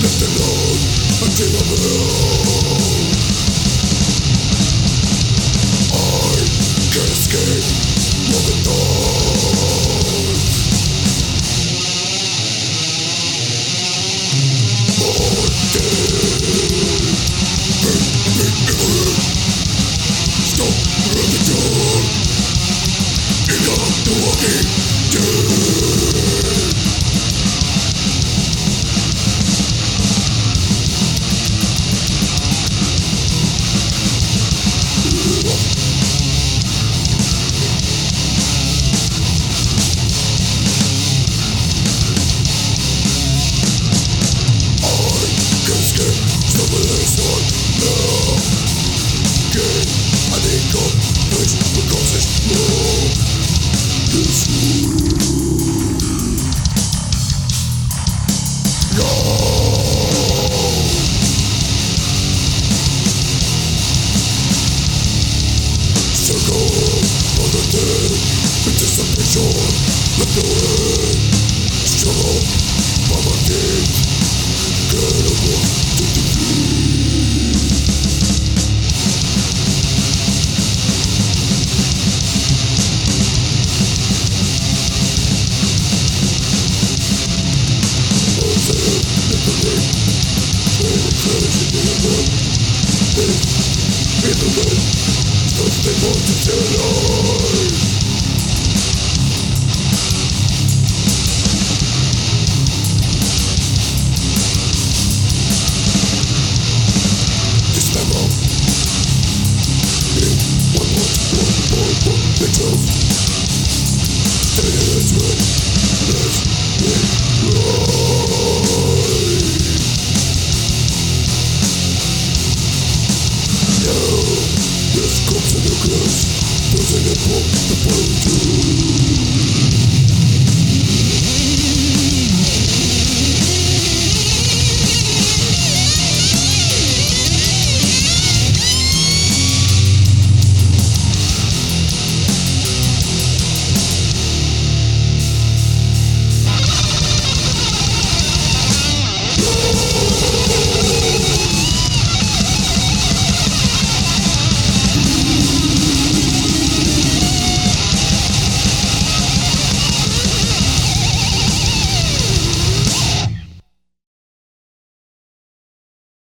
left alone until I'm alone. I can't escape all the thoughts. More dead, stop running down. Enough the walking dead. Anticipation, left no end. Struggle by my feet. Get a walk to defeat. I'll say it, never leave. When it says in the end. This is the way. Just they want to tell lies.